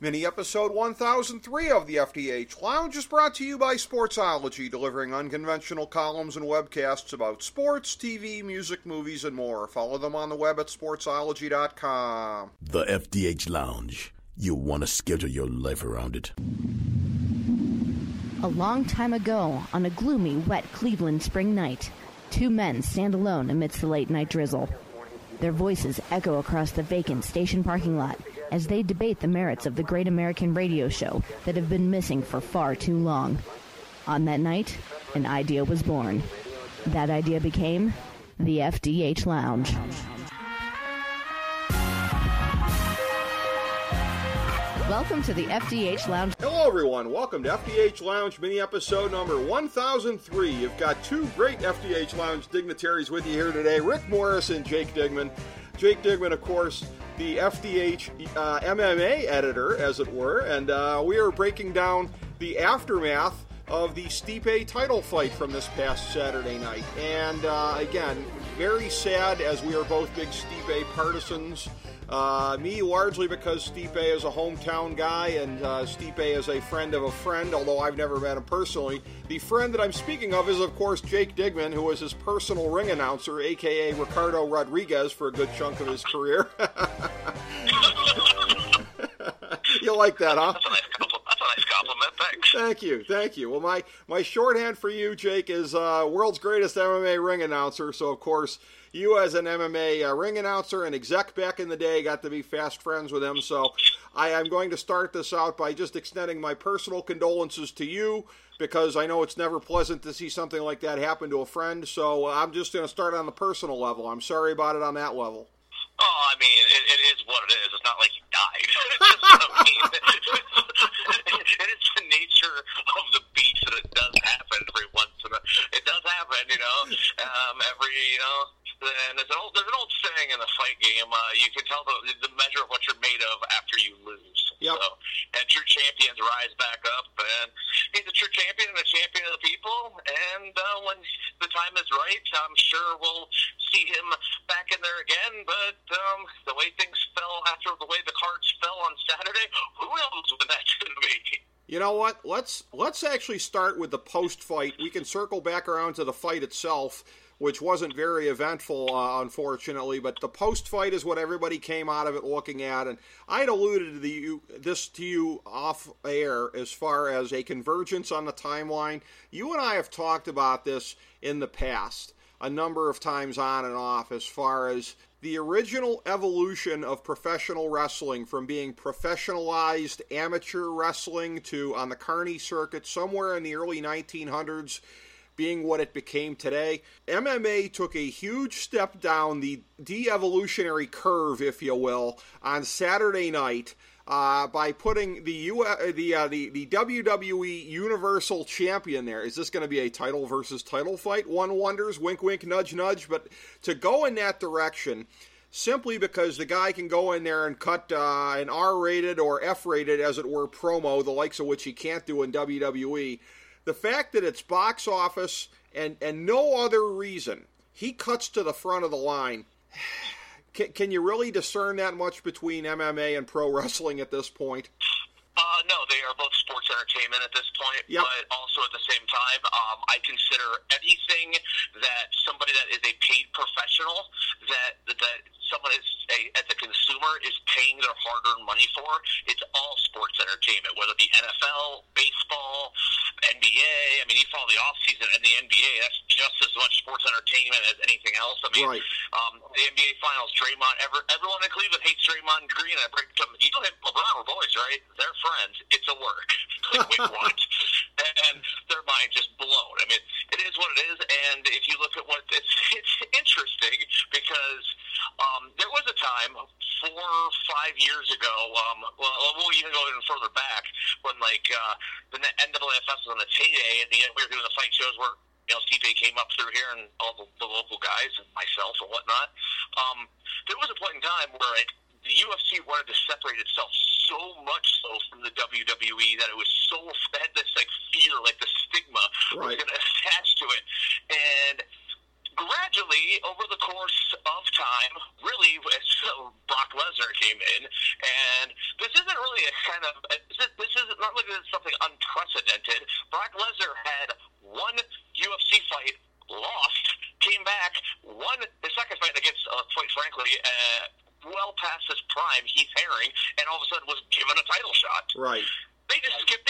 Mini episode 1003 of the FDH Lounge is brought to you by Sportsology, delivering unconventional columns and webcasts about sports, TV, music, movies, and more. Follow them on the web at sportsology.com. The FDH Lounge. You want to schedule your life around it. A long time ago, on a gloomy, wet Cleveland spring night, two men stand alone amidst the late-night drizzle. Their voices echo across the vacant station parking lot as they debate the merits of the great American radio show that have been missing for far too long. On that night, an idea was born. That idea became the FDH Lounge. Welcome to the FDH Lounge. Hello, everyone. Welcome to FDH Lounge mini episode number 1003. You've got two great FDH Lounge dignitaries with you here today, Rick Morris and Jake Digman. Jake Digman, of course, the FDH MMA editor, as it were, and we are breaking down the aftermath of the Stipe title fight from this past Saturday night. And again, very sad, as we are both big Stipe partisans. Me largely because Stipe is a hometown guy, and Stipe is a friend of a friend, although I've never met him personally. The friend that I'm speaking of is, of course, Jake Digman, who was his personal ring announcer, a.k.a. Ricardo Rodriguez, for a good chunk of his career. You like that, huh? That's a nice compliment. Thanks. Thank you. Well, my shorthand for you, Jake, is world's greatest MMA ring announcer, so, of course, you as an MMA ring announcer and exec back in the day got to be fast friends with him, so I am going to start this out by just extending my personal condolences to you, because I know it's never pleasant to see something like that happen to a friend, so I'm just going to start on the personal level. I'm sorry about it on that level. Oh, I mean, it is what it is. It's not like he died. It's just what I mean. It is the nature of the beast that it does happen every once in a while. It does happen, and there's an old saying in the fight game, you can tell the measure of what you're made of after you lose. Yep. So, and true champions rise back up, and he's a true champion and a champion of the people, and when the time is right, I'm sure we'll see him back in there again, but the way things fell after the way the cards fell on Saturday, who knows what that's going to be. You know what? Let's actually start with the post-fight. We can circle back around to the fight itself, which wasn't very eventful, unfortunately, but the post-fight is what everybody came out of it looking at, and I had alluded to this to you off-air as far as a convergence on the timeline. You and I have talked about this in the past a number of times on and off, as far as the original evolution of professional wrestling from being professionalized amateur wrestling to, on the carny circuit, somewhere in the early 1900s, being what it became today. MMA took a huge step down the de-evolutionary curve, if you will, on Saturday night by putting the WWE Universal Champion there. Is this going to be a title versus title fight? One wonders, wink, wink, nudge, nudge. But to go in that direction, simply because the guy can go in there and cut an R-rated or F-rated, as it were, promo, the likes of which he can't do in WWE, the fact that it's box office and no other reason, he cuts to the front of the line. Can you really discern that much between MMA and pro wrestling at this point? No, they are both sports entertainment at this point, yep. But also at the same time, I consider anything that somebody that is a paid professional, that someone as a consumer is paying their hard-earned money for, it's all sports entertainment, whether it be NFL, baseball, NBA. I mean, you follow the offseason and the NBA, that's just as much sports entertainment as anything else. I mean, right. The NBA Finals, Draymond, everyone in Cleveland hates Draymond Green. I break them. You don't have LeBron or boys, right? They're friends. It's a work. Like, wait, what? And their mind just blown. I mean, it is what it is. And if you look at what it's interesting because there was a time 4 or 5 years ago. We'll even go even further back when the NAAFS was on its heyday, and we were doing the fight shows where Stipe came up through here and all the local guys and myself and whatnot. There was a point in time where the UFC wanted to separate itself so much so from the WWE that it was had this fear, the stigma was going to attach to it. And gradually, over the course of time, really, Brock Lesnar came in, and this isn't really a kind of, this is not like it's something unprecedented. Brock Lesnar had one UFC fight, lost, came back, won the second fight against, quite frankly, well past his prime, Heath Herring, and all of a sudden was given a title shot. Right. They skipped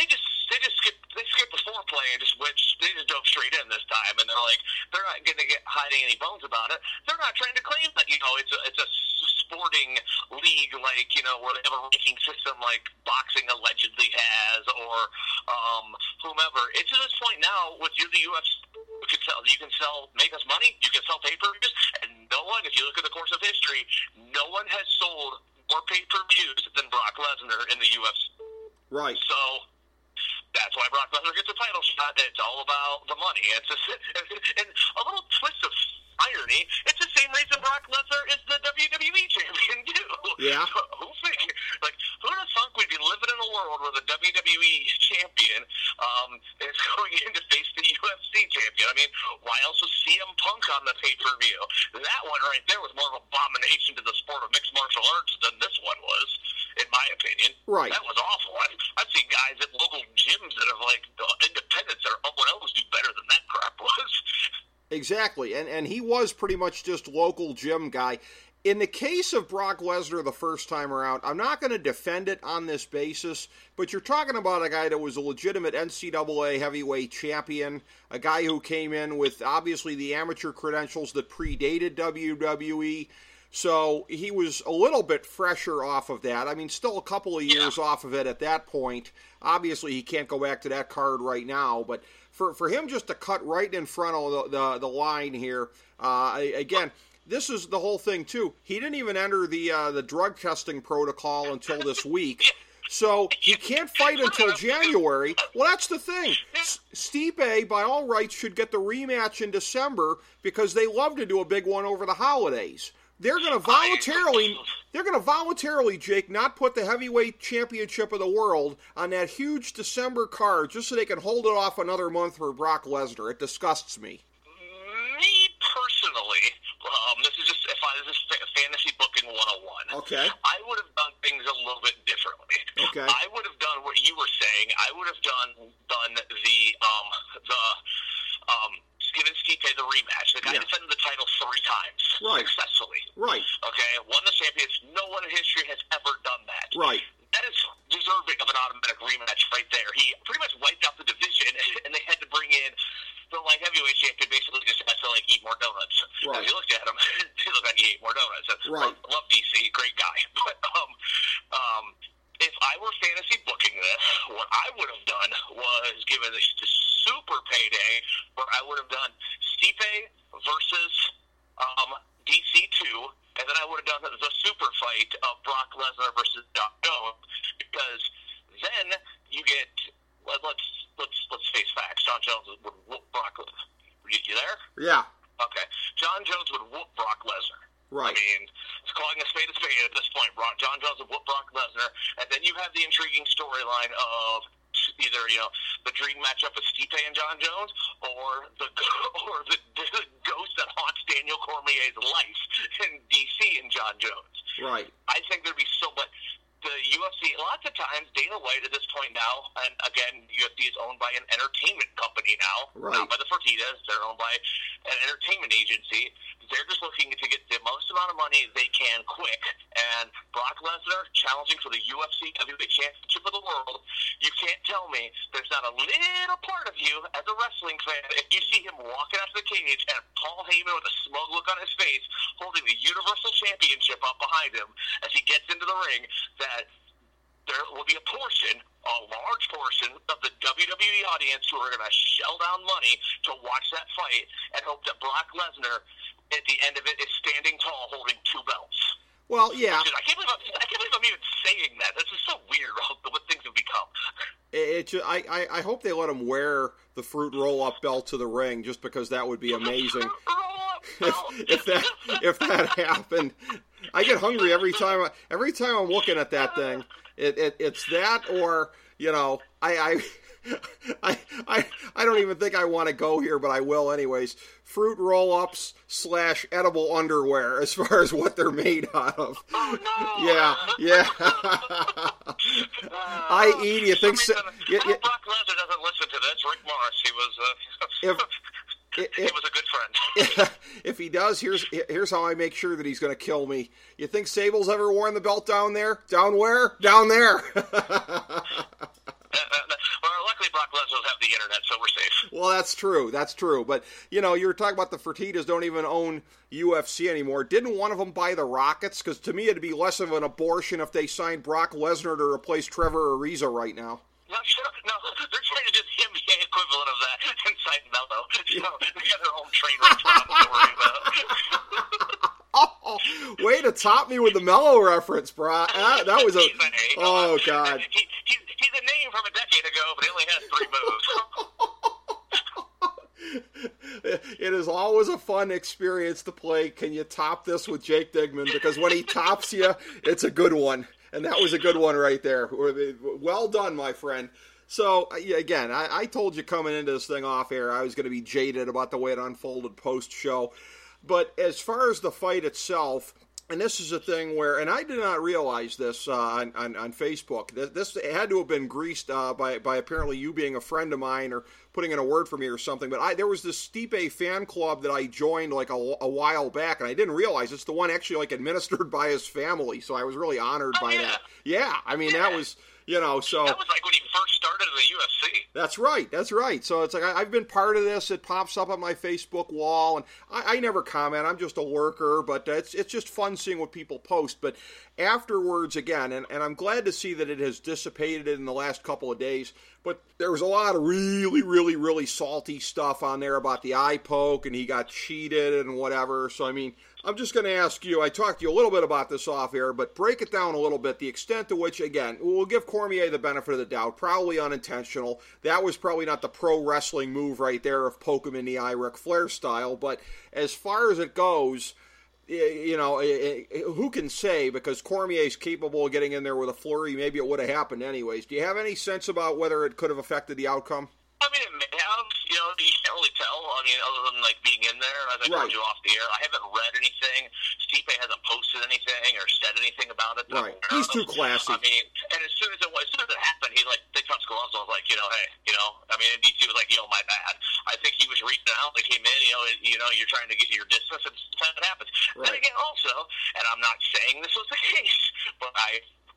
the foreplay and they just dove straight in this time, and they're not going to get hiding any bones about it. They're not trying to claim that it's a sporting league where they have a ranking system like boxing allegedly has or whomever. It's to this point now with the UFC. You can sell, make us money. You can sell pay-per-views, and no one, if you look at the course of history, no one has sold more pay-per-views than Brock Lesnar in the UFC. Right. So that's why Brock Lesnar gets a title shot. It's all about the money. And a little twist of irony, it's the same reason Brock Lesnar is the WWE champion too. Yeah. Who would have thunk we'd be living in a world where the WWE champion is going in to face the UFC champion? I mean, why else was CM Punk on the pay-per-view? That one right there was more of an abomination to the sport of mixed martial arts than this one was, in my opinion. Right. That was awful. I've seen guys at local gyms that have independents that are always do better than that crap was. Exactly, and he was pretty much just local gym guy. In the case of Brock Lesnar the first time around, I'm not going to defend it on this basis, but you're talking about a guy that was a legitimate NCAA heavyweight champion, a guy who came in with obviously the amateur credentials that predated WWE, so he was a little bit fresher off of that. I mean, still a couple of years off of it at that point. Obviously, he can't go back to that card right now, but for him just to cut right in front of the line here, again, this is the whole thing too. He didn't even enter the drug testing protocol until this week, so he can't fight until January. Well, that's the thing. Stipe, by all rights, should get the rematch in December because they love to do a big one over the holidays. They're going to voluntarily, Jake, not put the heavyweight championship of the world on that huge December card just so they can hold it off another month for Brock Lesnar. It disgusts me. Me personally, this is fantasy booking 101. Okay. I would have done things a little bit differently. Okay. I would have done what you were saying. I would have done given Stipe the rematch. The guy defended the title 3 times successfully. Right. Okay, won the championship. No one in history has ever done that. Right. That is deserving of an automatic rematch right there. He pretty much wiped out the division, and they had to bring in the light heavyweight champion. Basically, just has to eat more donuts. Right. If you looked at him, he looked like he ate more donuts. Right. Love DC, great guy. But if I were fantasy booking this, what I would have done was given this super payday, where I would have done Stipe versus DC2, and then I would have done the super fight of Brock Lesnar versus John Jones, because then you get let's face facts. John Jones would whoop Brock Lesnar. You there? Yeah. Okay. John Jones would whoop Brock Lesnar. Right. I mean, it's calling a spade at this point. John Jones would whoop Brock Lesnar, and then you have the intriguing storyline of either the dream matchup with Stipe and John Jones, or the ghost that haunts Daniel Cormier's life in DC and John Jones. Right. I think there'd be so much. The UFC, lots of times, Dana White at this point now, and again, UFC is owned by an entertainment company now, not by the Fertittas. They're owned by an entertainment agency. They're just looking to get the most amount of money they can quick. And Brock Lesnar challenging for the UFC Heavyweight Championship of the world. You can't tell me there's not a little part of you as a wrestling fan, if you see him walking out of the cage and Paul Heyman with a smug look on his face holding the Universal Championship up behind him as he gets into the ring, that there will be a large portion of the WWE audience who are going to shell down money to watch that fight and hope that Brock Lesnar, at the end of it, is standing tall holding 2 belts. Well, yeah. I can't believe I'm even saying that. This is so weird what things have become. I hope they let him wear the Fruit Roll-Up belt to the ring, just because that would be amazing. if that happened. I get hungry every time I'm looking at that thing. It's that, or I don't even think I want to go here, but I will anyways. Fruit roll-ups / edible underwear, as far as what they're made out of. Oh no! Yeah. I.e., do you think so? Brock Lesnar doesn't listen to this. Rick Morris, he was a good friend. If he does, here's how I make sure that he's going to kill me. You think Sable's ever worn the belt down there? Down where? Down there. Well, luckily Brock Lesnar will have the internet, so we're safe. Well, that's true. But, you were talking about the Fertittas don't even own UFC anymore. Didn't one of them buy the Rockets? Because to me, it'd be less of an abortion if they signed Brock Lesnar to replace Trevor Ariza right now. No, they're trying to do the NBA equivalent of that inside Mello. They got their own train wreck problems to worry about. Oh, way to top me with the Mello reference, bro. That was oh, God. He's a name from a decade ago, but he only has 3 moves. It is always a fun experience to play. Can you top this with Jake Digman? Because when he tops you, it's a good one. And that was a good one right there. Well done, my friend. So, again, I told you coming into this thing off air, I was going to be jaded about the way it unfolded post-show. But as far as the fight itself, and this is a thing where, and I did not realize this on Facebook, this had to have been greased by apparently you being a friend of mine or putting in a word for me or something, but there was this Stipe fan club that I joined like a while back, and I didn't realize it's the one actually like administered by his family, so I was really honored by that. Yeah, I mean, that was... so that was like when he first started in the UFC. That's right. So it's like I've been part of this. It pops up on my Facebook wall, and I never comment. I'm just a worker, but it's just fun seeing what people post. But afterwards, again, and I'm glad to see that it has dissipated in the last couple of days. But there was a lot of really, really, really salty stuff on there about the eye poke, and he got cheated and whatever. So, I mean, I'm just going to ask you, I talked to you a little bit about this off air, but break it down a little bit, the extent to which, again, we'll give Cormier the benefit of the doubt, probably unintentional. That was probably not the pro wrestling move right there of poke him in the eye, Ric Flair style, but as far as it goes, who can say, because Cormier's capable of getting in there with a flurry, maybe it would have happened anyways. Do you have any sense about whether it could have affected the outcome? I mean, it may have. You can't really tell. I mean, other than like being in there, as I told you off the air, I haven't read anything. Stipe hasn't posted anything or said anything about it. Right. He's too classy. I mean, and as soon as it happened, he they touched gloves. I was like, hey, I mean, and DC was like, my bad. I think he was reaching out. They came in, you're trying to get your distance, and sometimes it happens. Right. Then again, also, and I'm not saying this was the case, but I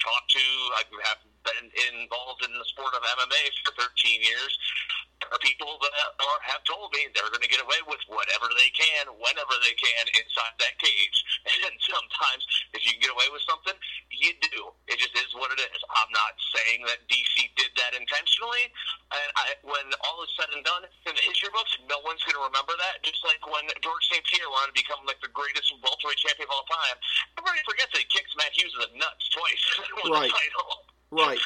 have been involved in the sport of MMA for 13 years. There are people that have told me they're going to get away with whatever they can, whenever they can, inside that cage. And sometimes, if you can get away with something, you do. It just is what it is. I'm not saying that DC did that intentionally. And when all is said and done, in the history books, no one's going to remember that. Just like when George St. Pierre wanted to become like the greatest welterweight champion of all time, everybody forgets that he kicked Matt Hughes in the nuts twice with the title. Right.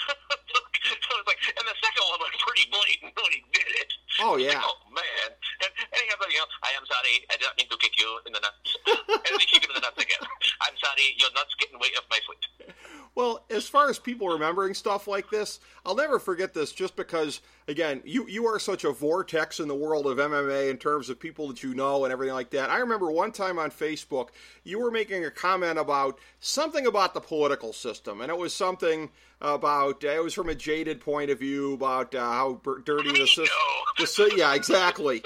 So it's like, and the second one was pretty blatant when he did it. Oh, yeah. Like, oh, man. And he goes, I am sorry, I didn't mean to kick you in the nuts. And then he kicked him in the nuts again. I'm sorry, your nuts getting way off my foot. Well, as far as people remembering stuff like this, I'll never forget this just because, again, you are such a vortex in the world of MMA in terms of people that you know and everything like that. I remember one time on Facebook, you were making a comment about something about the political system, and it was something about, it was from a jaded point of view about how dirty the system. Yeah, exactly.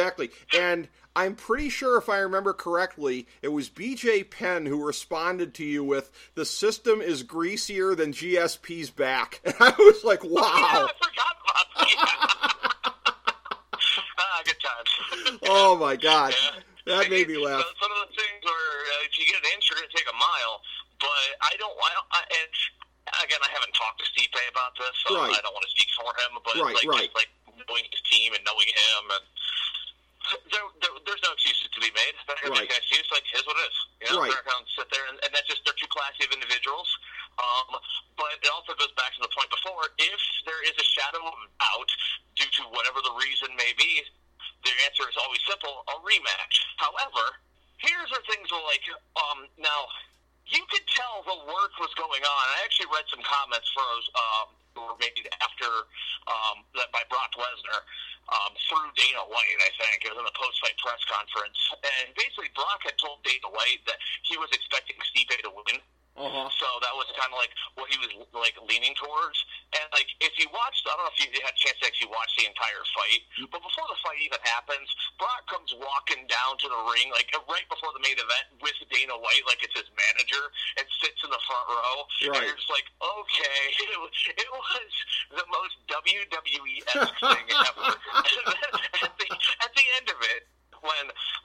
And I'm pretty sure, if I remember correctly, it was BJ Penn who responded to you with, the system is greasier than GSP's back. And I was like, wow. Oh, yeah, I forgot about that. Good times. Oh, my God. Yeah. That made me laugh. Some of the things where if you get an inch, you're going to take a mile. But and again, I haven't talked to Stipe about this, so I don't want to speak for him. But just like knowing his team and knowing him, and there's no excuses to be made. If they're going to make an excuse, like, here's what it is. They're going to sit there, and that's just, they're too classy of individuals. But it also goes back to the point before, if there is a shadow of doubt due to whatever the reason may be, the answer is always simple, a rematch. However, here's where things are like, now, you could tell the work was going on. I actually read some comments who were made after that by Brock Lesnar through Dana White, I think. It was in the post-fight press conference. And basically Brock had told Dana White that he was expecting Stipe to win. So that was kind of like what he was like leaning towards. And like if you watched, I don't know if you had a chance to actually watch the entire fight, but before the fight even happens, Brock comes walking down to the ring like right before the main event with Dana White, like it's his manager, and sits in the front row. And you're just like, okay, it was the most WWE-esque thing ever. at the end of it, when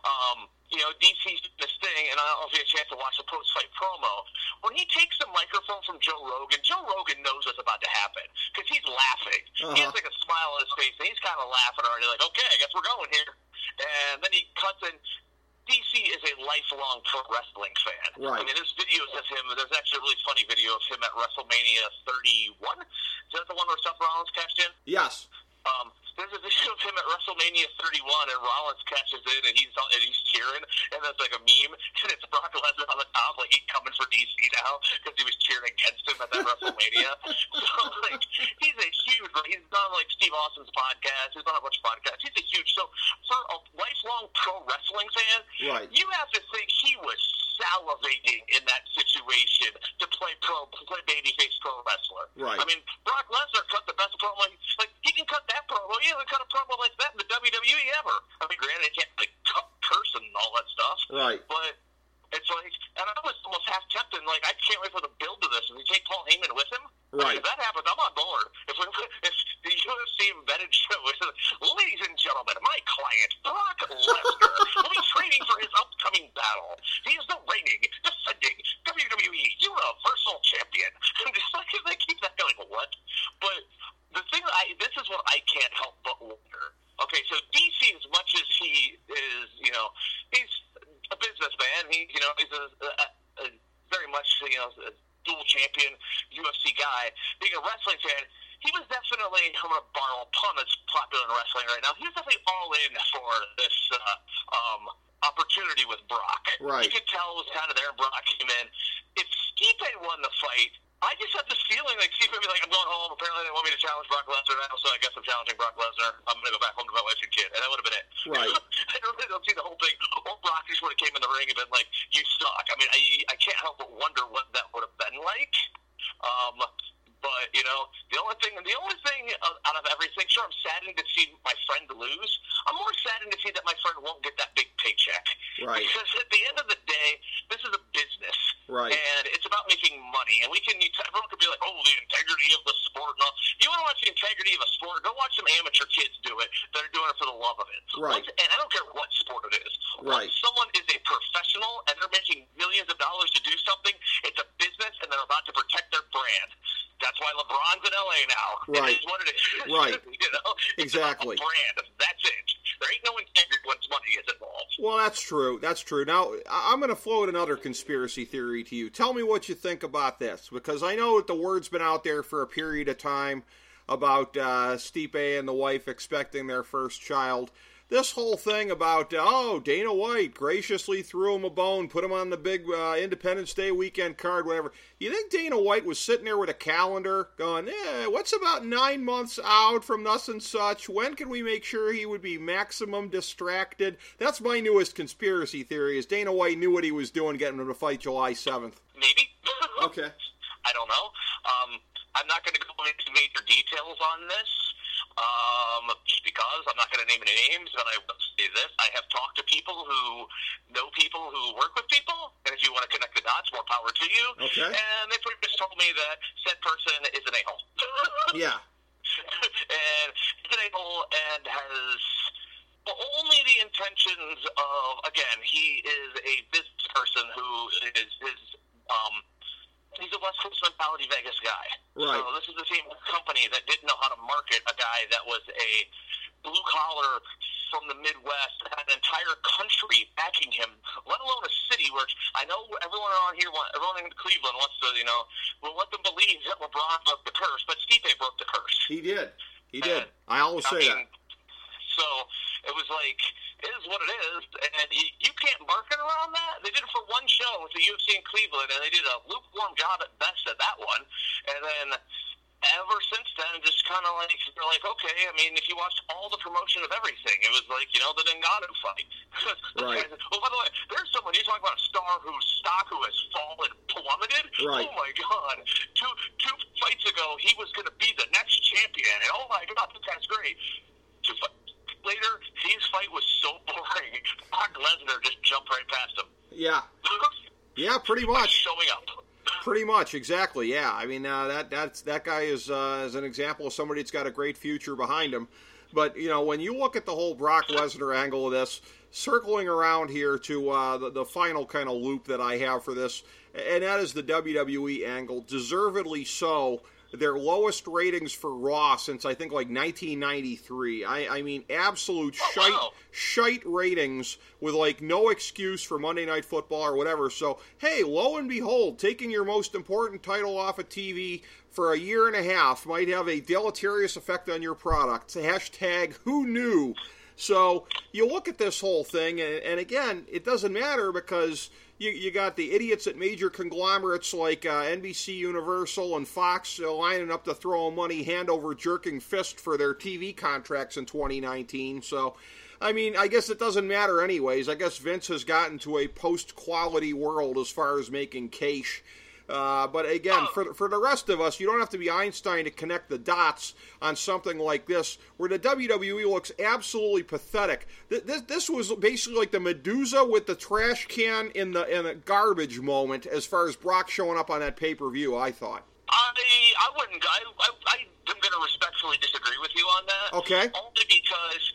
DC's doing this thing, and I don't know if you had a chance to watch the post-fight promo, when he takes the microphone from Joe Rogan knows what's about to happen, because he's laughing. He has like a smile on his face, and he's kind of laughing already, like, okay, I guess we're going here. And then he cuts in. DC is a lifelong pro wrestling fan. Right. I mean, there's videos of him. There's actually a really funny video of him at WrestleMania 31. Is that the one where Seth Rollins cashed in? Yes. There's a video of him at WrestleMania 31, and Rollins catches in, and he's cheering, and there's like a meme, and it's Brock Lesnar on the top, like he's coming for DC now because he was cheering against him at that WrestleMania. So like he's on like Steve Austin's podcast, he's on a bunch of podcasts. He's a huge. So for a lifelong pro wrestling fan, you have to think he was salivating in that situation to play babyface pro wrestler. Right. I mean, Brock Lesnar cut the best promo. Like he can cut that promo. He hasn't cut a promo like that in the WWE ever. I mean, granted, he can't like curse and all that stuff. Right. But it's like, and I was almost half tempted. Like, I can't wait for the build to this. And we take Paul Heyman with him. Right. I mean, if that happens, I'm on board. If the UFC embedded show is, ladies and gentlemen, my client Brock Lesnar will be training for his upcoming battle. He is the reigning, defending WWE Universal Champion. I'm just like, they keep that going. What? But the thing, this is what I can't help but wonder. Okay, so DC, as much as he is, he's a businessman. He's a very much, a dual champion UFC guy. Being a wrestling fan, he was definitely, I'm going to borrow a pun that's popular in wrestling right now, he was definitely all in for this opportunity with Brock. Right. You could tell it was kind of there, and Brock came in. If Stipe won the fight, I just have this feeling like Stipe would be like, I'm going home. Apparently they want me to challenge Brock Lesnar now, so I guess I'm challenging Brock Lesnar. I'm going to go back home to my wife and kid. And that would have been it. Right. I really don't see the whole thing. Or Brock just would have came in the ring and been like, you suck. I mean, I can't help but wonder what that would have been like. But, the only thing out of everything, sure, I'm saddened to see my friend lose. I'm more saddened to see that my friend won't get that big paycheck. Right. Because at the end of the day, this is a business. Right. And it's about making money. And everyone could be like, oh, the integrity of the sport. No, you want to watch the integrity of a sport? Go watch some amateur kids do it that are doing it for the love of it. Right. And I don't care what sport it is. Right. Once someone is a professional and they're making millions of dollars to do something, it's a business and they're about to protect their brand. That's why LeBron's in LA now. Right. It is what it is. Right. It's exactly. about the brand. That's it. There ain't no integrity once money is involved. Well, that's true. That's true. Now, I'm going to float another conspiracy theory to you. Tell me what you think about this, because I know that the word's been out there for a period of time about Stipe and the wife expecting their first child. This whole thing about, Dana White graciously threw him a bone, put him on the big Independence Day weekend card, whatever. You think Dana White was sitting there with a calendar going, what's about 9 months out from thus and such? When can we make sure he would be maximum distracted? That's my newest conspiracy theory, is Dana White knew what he was doing getting him to fight July 7th. Maybe. Okay. I don't know. I'm not going to go into major details on this. Just because I'm not going to name any names, but I will say this. I have talked to people who know people who work with people, and if you want to connect the dots, more power to you. Okay. And they pretty much told me that said person is an a-hole. Yeah. And he's an a-hole and has only the intentions of, again, he is a business person who is he's a West Coast mentality Vegas guy. Right. So this is the same company that didn't know how to market a guy that was a blue collar from the Midwest, had an entire country backing him, let alone a city where I know everyone around here, everyone in Cleveland wants to, will let them believe that LeBron broke the curse, but Stipe broke the curse. He did. I always say that. So it was like, is what it is, and you can't market around that. They did it for one show with the UFC in Cleveland, and they did a lukewarm job at best at that one, and then ever since then, just kind of like, they're like, okay, I mean, if you watched all the promotion of everything, it was like, the Ngannou fight. Right. Well, by the way, there's someone, you talk about a star whose stock who has fallen, plummeted. Right. Oh, my God. Two fights ago, he was going to be the next champion, and oh, my God, that's great. 2 fights later, his fight was so boring, Brock Lesnar just jumped right past him. Yeah. Yeah, pretty much. Showing up. Pretty much, exactly. Yeah, I mean that guy is an example of somebody that's got a great future behind him. But when you look at the whole Brock Lesnar angle of this, circling around here to the final kind of loop that I have for this, and that is the WWE angle, deservedly so. Their lowest ratings for Raw since I think like 1993. I mean, absolute shite ratings with like no excuse for Monday Night Football or whatever. So, hey, lo and behold, taking your most important title off of TV for a year and a half might have a deleterious effect on your product. Hashtag who knew? So you look at this whole thing, and again, it doesn't matter because you got the idiots at major conglomerates like NBC Universal and Fox lining up to throw money hand-over-jerking fist for their TV contracts in 2019. So, I mean, I guess it doesn't matter anyways. I guess Vince has gotten to a post-quality world as far as making cash. But again, for the rest of us, you don't have to be Einstein to connect the dots on something like this, where the WWE looks absolutely pathetic. This was basically like the Medusa with the trash can in the garbage moment, as far as Brock showing up on that pay-per-view, I thought. I wouldn't. I'm going to respectfully disagree with you on that. Okay. Only because,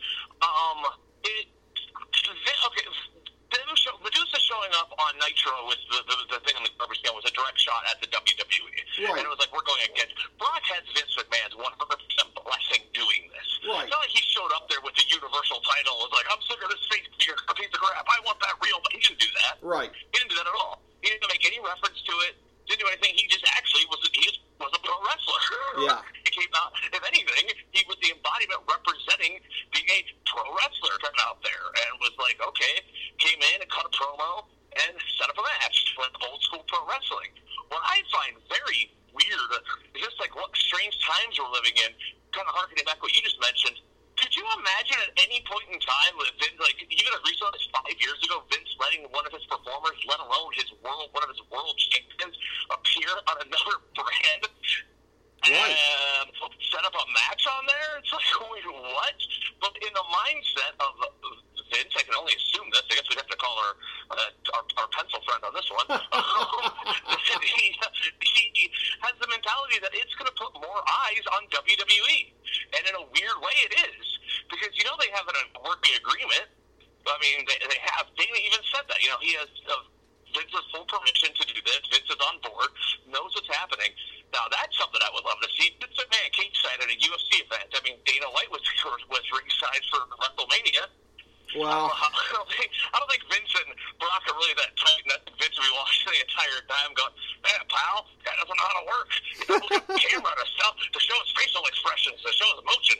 Medusa showing up on Nitro with the thing on the garbage can was a direct shot at the WWE. Right. And it was like, we're going against. Brock has Vince McMahon's 100% blessing doing this. Right. It's not like he showed up there with the Universal title and was like, I'm sick of this fake piece of crap. I want that real. But he didn't do that. Right. He didn't do that at all. He didn't make any reference to it. Didn't do anything. He just actually was a pro wrestler. Yeah. He came out, if anything, he was the embodiment representing being a pro wrestler coming out there, and was like, okay, came in and cut a promo and set up a match with old school pro wrestling. What I find very weird is just like what strange times we're living in, kind of harkening back what you just mentioned. Could you imagine at any point in time, like even as recently as 5 years ago, Vince letting one of his performers, let alone one of his world champions, appear on another brand and set up a match on there? It's like, wait, what? But in the mindset of Vince, I can only assume this. I guess we'd have to call our pencil friend on this one. He has the mentality that it's going to put more eyes on WWE. And in a weird way it is. Because, they have a working agreement. I mean, they have. Dana even said that. He has Vince's full permission to do this. Vince is on board, knows what's happening. Now, that's something I would love to see. Vince McMahon cage side at a UFC event. I mean, Dana White was ringside for WrestleMania. Well, I don't think Vince and Brock are really that tight. And Vince will be watching the entire time going, man, pal, that doesn't know how to work. He doesn't look at the camera to show his facial expressions, to show his emotion.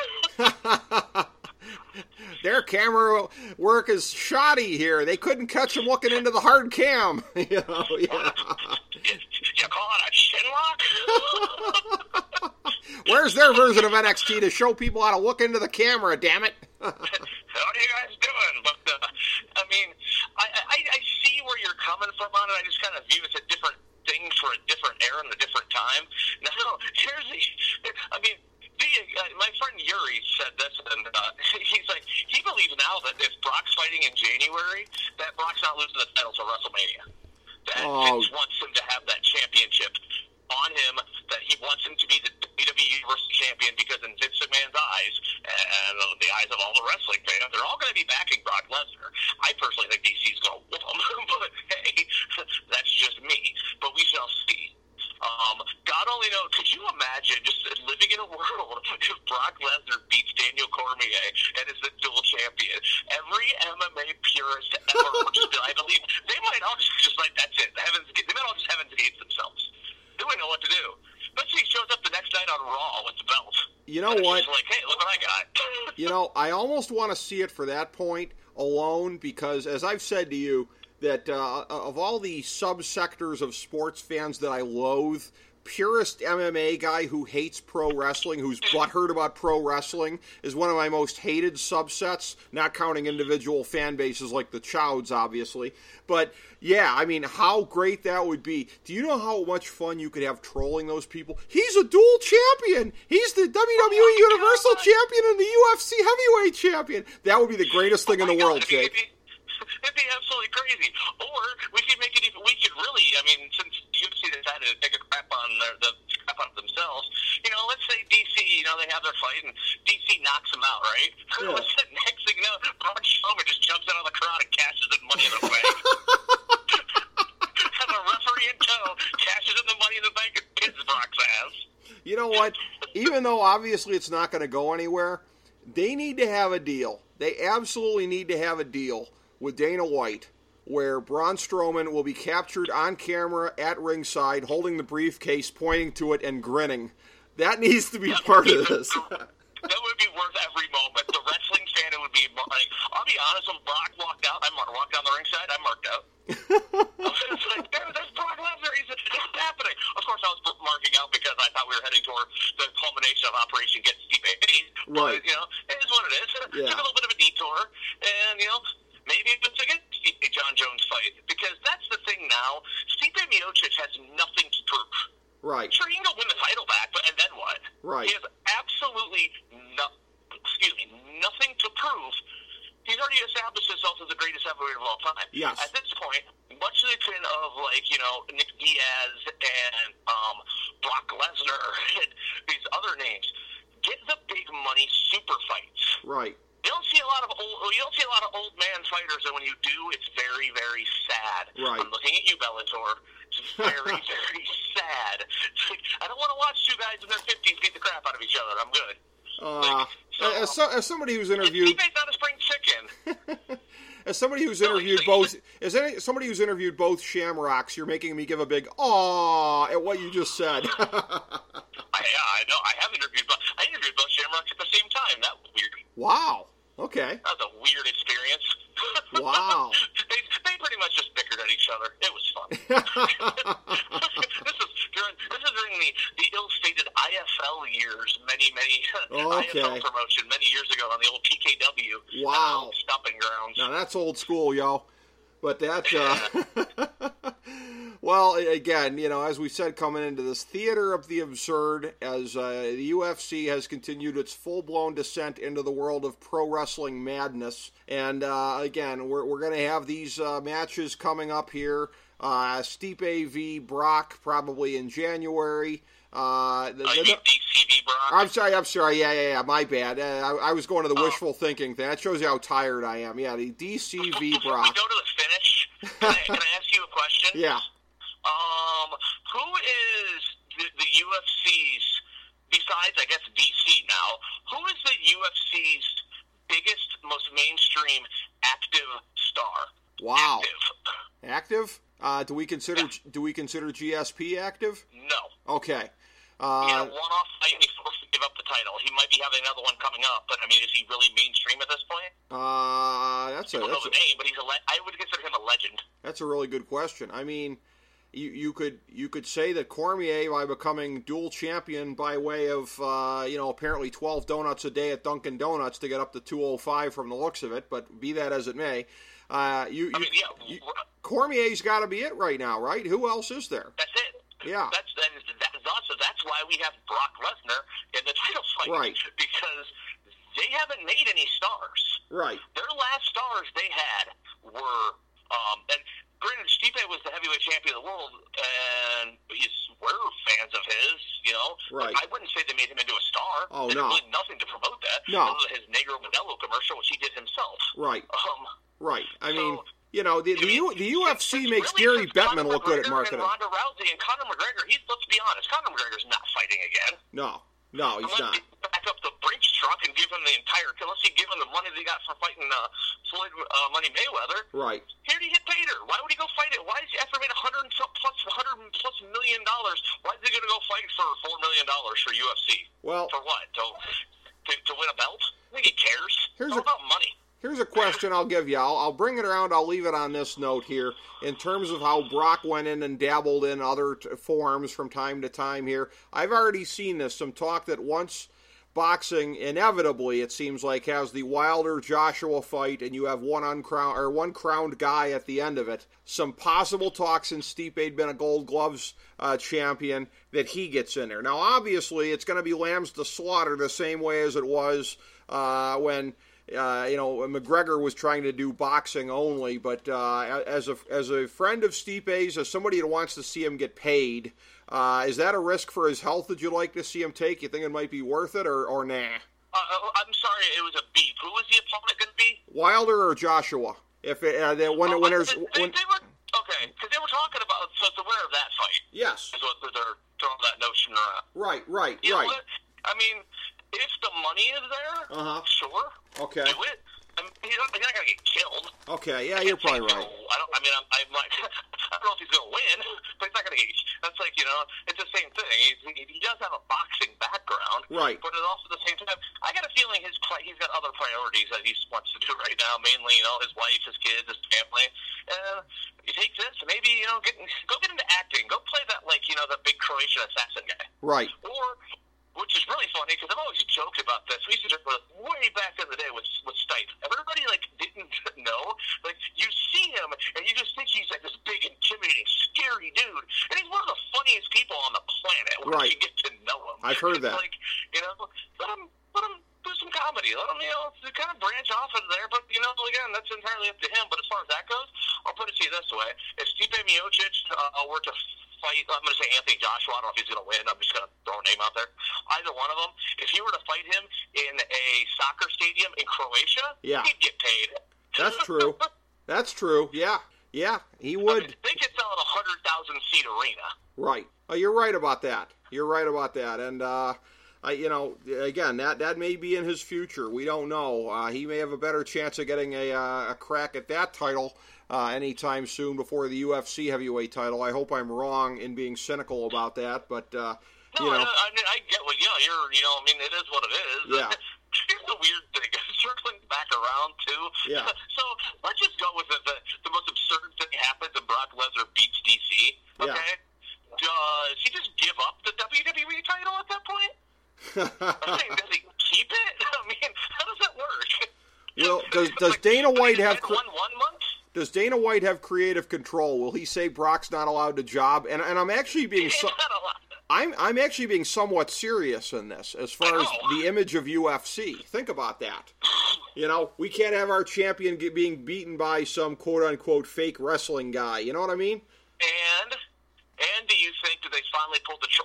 Their camera work is shoddy here. They couldn't catch him looking into the hard cam. You call it a chinlock? Where's their version of NXT to show people how to look into the camera, damn it? What are you guys doing? But, I mean, I see where you're coming from on it. I just kind of view it as a different thing for a different era and a different time. Now, my friend Yuri said this, and he's like, he believes now that if Brock's fighting in January, that Brock's not losing the title to WrestleMania. That Vince wants him to have that championship on him, that he wants him to be the WWE Universal Champion, because in Vince McMahon's eyes, and the eyes of all the wrestling fans, they're all going to be backing Brock Lesnar. I personally think DC's going to whoop him, but hey, that's just me. But we shall see. God only knows. Could you imagine just living in a world if Brock Lesnar beats Daniel Cormier and is the dual champion? Every MMA purist ever would just be, I believe, they might all just like, that's it. They might all just Heaven's Gates themselves. They wouldn't know what to do. Let's see, he shows up the next night on Raw with the belt. You know what? Just like, hey, look what I got. You know, I almost want to see it for that point alone because, as I've said to you, that of all the subsectors of sports fans that I loathe, purist MMA guy who hates pro wrestling, who's butthurt about pro wrestling, is one of my most hated subsets, not counting individual fan bases like the Chowds, obviously. But, yeah, I mean, how great that would be. Do you know how much fun you could have trolling those people? He's a dual champion! He's the WWE Universal Champion and the UFC Heavyweight Champion! That would be the greatest thing in the world, Jake. It'd be absolutely crazy. Or we could make it even. We could really. I mean, since UFC decided to take a crap on themselves, you know, let's say DC. You know, they have their fight and DC knocks them out, right? Yeah. Next thing you know, Braun Strowman just jumps out of the crowd and cashes in Money in the Bank. Has a referee in tow, cashes in the Money in the Bank, and pins Brock's ass. You know what? Even though obviously it's not going to go anywhere, they need to have a deal. They absolutely need to have a deal with Dana White, where Braun Strowman will be captured on camera at ringside, holding the briefcase, pointing to it, and grinning. That needs to be part of this. That would be worth every moment. The wrestling fan, it would be like, I'll be honest, when Brock walked out, I walked down the ringside, I marked out. It's like, there's Brock Lesnar, it's happening. Of course, I was marking out because I thought we were heading toward the culmination of Operation Get Steve A's. Right. But, you know, it is what it is. Yeah. Took a little bit of a detour, and, you know, maybe it's a good John Jones fight, because that's the thing now. Stipe Miocic has nothing to prove. Right. Sure, he can go win the title back, but and then what? Right. He has absolutely nothing to prove. He's already established himself as the greatest heavyweight of all time. Yes. At this point, much to the tune of, like, you know, Nick Diaz and Brock Lesnar and these other names, get the big money super fights. Right. You don't see a lot of old man fighters, and when you do, it's very, very sad. Right. I'm looking at you, Bellator. It's very, very sad. It's like, I don't want to watch two guys in their 50s beat the crap out of each other. I'm good. As somebody who's interviewed, Stipe's not a spring chicken. as somebody who's interviewed somebody who's interviewed both Shamrocks, you're making me give a big "aww" at what you just said. I know. I interviewed both Shamrocks at the same time. That was weird. Wow. Okay. That was a weird experience. Wow. they pretty much just bickered at each other. It was fun. This is during the ill-fated IFL years, many IFL promotion many years ago on the old PKW. Wow. Stomping grounds. Now that's old school, yo. But that, well, again, you know, as we said, coming into this theater of the absurd, as the UFC has continued its full-blown descent into the world of pro wrestling madness. And, again, we're going to have these matches coming up here. Stipe v. Brock probably in January. You mean DCV Brock? I'm sorry. Yeah. My bad. I was going to the wishful thinking thing. That shows you how tired I am. Yeah, the DCV Before Brock. we go to the finish, can I ask you a question? Yeah. Who is the UFC's, besides, I guess, DC now, who is the UFC's biggest, most mainstream active star? Wow. Active? Do we consider GSP active? No. Okay. He had a one-off fight and he's forced to give up the title. He might be having another one coming up, but I mean, is he really mainstream at this point? People know the name, but I would consider him a legend. That's a really good question. I mean, you could say that Cormier, by becoming dual champion by way of apparently 12 donuts a day at Dunkin' Donuts to get up to 205 from the looks of it, but be that as it may, Cormier's got to be it right now, right? Who else is there? That's it. Yeah. That's why we have Brock Lesnar in the title fight. Right. Because they haven't made any stars. Right. Their last stars they had were, and granted, Stipe was the heavyweight champion of the world, and we're fans of his, you know. Right. But I wouldn't say they made him into a star. Oh, they no. did nothing to promote that. No. Other than his Negro Modelo commercial, which he did himself. Right. Right. I mean, the UFC it's makes really Gary Bettman look good at marketing. And Ronda Rousey and Conor McGregor, let's be honest, Conor McGregor's not fighting again. No, he's not. Back up the Brinks truck and give him the entire kill. Let's see, give him the money they got for fighting Floyd Money Mayweather. Right. Here he hit Pater. Why would he go fight it? Why is he, after he made $100+ million, why is he going to go fight for $4 million for UFC? Well, for what? To win a belt? I think he cares. It's all about money. Here's a question I'll give you. I'll bring it around. I'll leave it on this note here in terms of how Brock went in and dabbled in other forms from time to time here. I've already seen this. Some talk that once boxing inevitably, it seems like, has the Wilder-Joshua fight and you have one crowned guy at the end of it. Some possible talk since Stipe had been a Gold Gloves champion that he gets in there. Now, obviously, it's going to be lambs to slaughter the same way as it was when McGregor was trying to do boxing only, but as a friend of Stipe's, as somebody that wants to see him get paid, is that a risk for his health that you'd like to see him take? You think it might be worth it, or nah? I'm sorry, it was a beef. Who was the opponent going to be? Wilder or Joshua? If it, when they were okay, because they were talking about so the winner of that fight. Yes, is what they're throwing that notion around. Right. You know what? I mean, if the money is there, sure. Okay. Do it. I mean, you're not going to get killed. Okay, yeah, you're probably right. I'm like, I don't know if he's going to win, but he's not going to get. That's like, it's the same thing. He does have a boxing background, right? But also at the same time, I got a feeling he's got other priorities that he wants to do right now. Mainly, his wife, his kids, his family. You take this, maybe go get into acting. Go play that the big Croatian assassin guy, right? Or, which is really funny because I've always joked about this. We used to joke about it way back in the day with Stipe. Everybody didn't know. You see him and you just think he's this big, intimidating, scary dude, and he's one of the funniest people on the planet. Once you get to know him, I've heard that. Let him do some comedy. Let him kind of branch off into there. But again, that's entirely up to him. But as far as that goes, I'll put it to you this way: if Stipe Miocic were to fight, I'm going to say Anthony Joshua. I don't know if he's going to win. I'm just going to throw a name out there. Either one of them, if he were to fight him in a soccer stadium in Croatia, he'd get paid. That's true. That's true. Yeah, he would. They could sell at 100,000 seat arena. Right. Oh, you're right about that. And again, that may be in his future. We don't know. He may have a better chance of getting a crack at that title anytime soon before the UFC heavyweight title. I hope I'm wrong in being cynical about that, but I get what it is what it is. Yeah. Here's the weird thing, circling back around too. Yeah. So let's just go with the most absurd thing happens and Brock Lesnar beats DC. Okay. Yeah. Does he just give up the WWE title at that point? Does he keep it? I mean, how does that work? Well, does Dana White have one month? Does Dana White have creative control? Will he say Brock's not allowed to job? And I'm actually being I'm actually being somewhat serious in this as far as the image of UFC. Think about that. We can't have our champion being beaten by some quote-unquote fake wrestling guy. You know what I mean? And do you think that they finally pulled the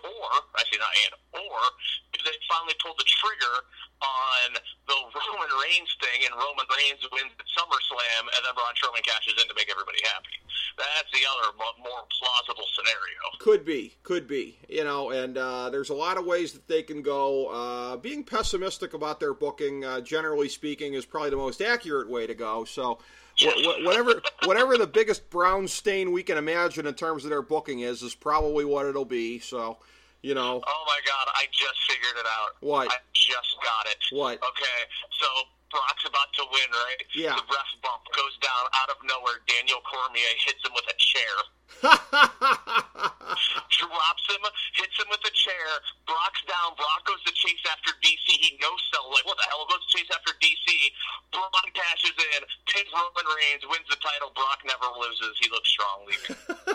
do they finally pull the trigger on the Roman Reigns thing, and Roman Reigns wins at SummerSlam, and then Braun Strowman cashes in to make everybody happy? That's the other more plausible scenario. Could be. And there's a lot of ways that they can go. Being pessimistic about their booking, generally speaking, is probably the most accurate way to go. So whatever the biggest brown stain we can imagine in terms of their booking is probably what it'll be. So, Oh my God, I just figured it out. What? I just got it. What? Okay, so Brock's about to win, right? Yeah. The ref bump goes down out of nowhere. Daniel Cormier hits him with a chair. Drops him, hits him with a chair. Brock's down. Brock goes to chase after DC. He no-sell. What the hell? Goes to chase after DC. Brock cashes in. Pins Roman Reigns. Wins the title. Brock never loses. He looks strong leaving.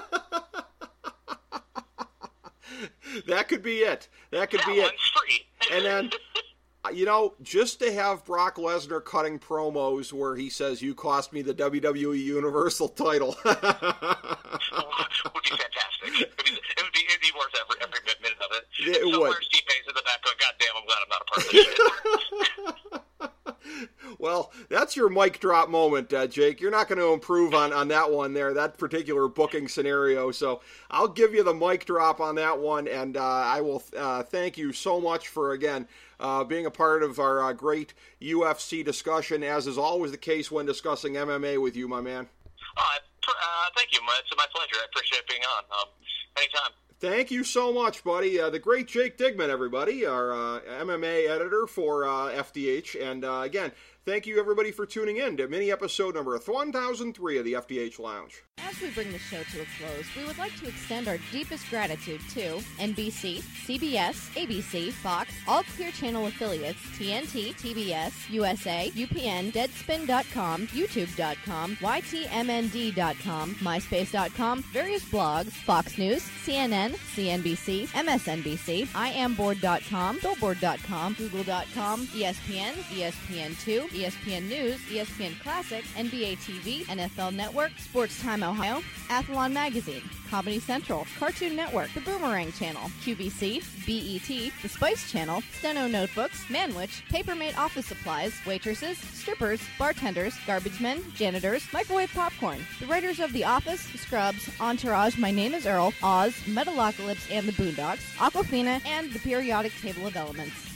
That could be it. That one's free. And then, just to have Brock Lesnar cutting promos where he says, "You cost me the WWE Universal title." Would be fantastic. It'd be worth every minute of it. It would. Where's Stipe's in the back going, God damn, I'm glad I'm not a part of this shit. Well, that's your mic drop moment, Jake. You're not going to improve on that one there, that particular booking scenario. So I'll give you the mic drop on that one, and I will thank you so much for, again, being a part of our great UFC discussion, as is always the case when discussing MMA with you, my man. Thank you. It's my pleasure. I appreciate being on. Anytime. Thank you so much, buddy. The great Jake Digman, everybody, our MMA editor for FDH. And again, thank you, everybody, for tuning in to mini episode number 1003 of the FDH Lounge. As we bring the show to a close, we would like to extend our deepest gratitude to NBC, CBS, ABC, Fox, all Clear Channel affiliates, TNT, TBS, USA, UPN, Deadspin.com, YouTube.com, YTMND.com, MySpace.com, various blogs, Fox News, CNN, CNBC, MSNBC, IamBoard.com, Billboard.com, Google.com, ESPN, ESPN2, ESPN News, ESPN Classic, NBA TV, NFL Network, Sports Time Ohio, Athlon Magazine, Comedy Central, Cartoon Network, The Boomerang Channel, QVC, BET, The Spice Channel, Steno Notebooks, Manwich, Papermate Office Supplies, waitresses, strippers, bartenders, garbage men, janitors, microwave popcorn, the writers of The Office, Scrubs, Entourage, My Name is Earl, Oz, Metalocalypse and the Boondocks, Aquafina, and the Periodic Table of Elements.